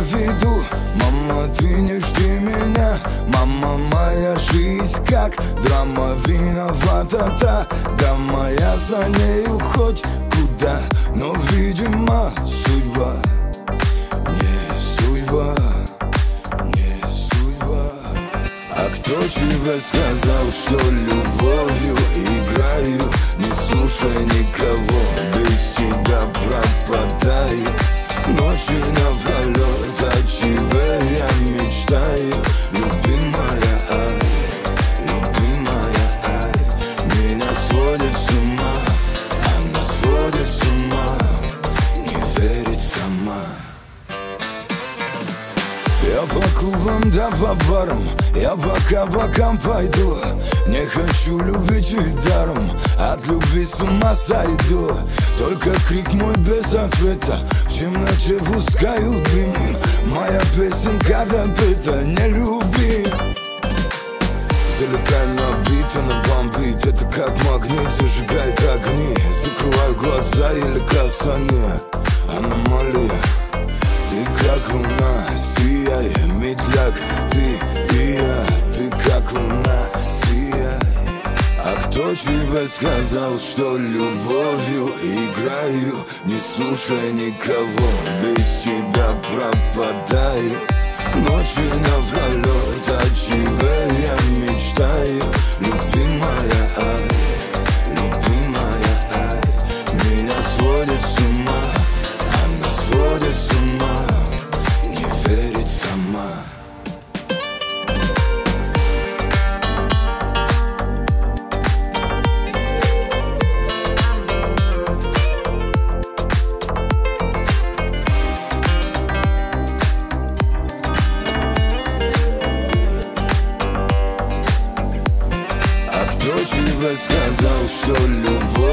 виду. Мама, ты не жди меня, мама, моя жизнь как драма. Виновата та дама, я за нею хоть куда. Но, видимо, судьба, не судьба, не судьба. А кто тебе сказал, что любовью играю? Не слушай никого, без тебя пропадаю. Ночи напролет, о тебе я мечтаю. Любимая, ай, любимая, ай. Меня сводит с ума, она сводит с ума. Не верит сама. Я по клубам да по барам, я пока бокам пойду. Не хочу любить ведь даром, от любви с ума сойду. Только крик мой без ответа, в темноте пускаю дым. Моя песенка допита, не люби. Залетай на бит, она бомбит. Это как магнит, зажигает огни. Закрываю глаза или касание, аномалия. Ты как луна, сияй, медляк, ты и я. Ты как луна, сияй. А кто тебе сказал, что любовью играю? Не слушай никого, без тебя пропадаю. Ночи напролет, о тебе я мечтаю. Любимая, ай, любимая, ай. Меня сводит с ума, она сводит с ума. Не верит сама. Кто тебе сказал, что любовь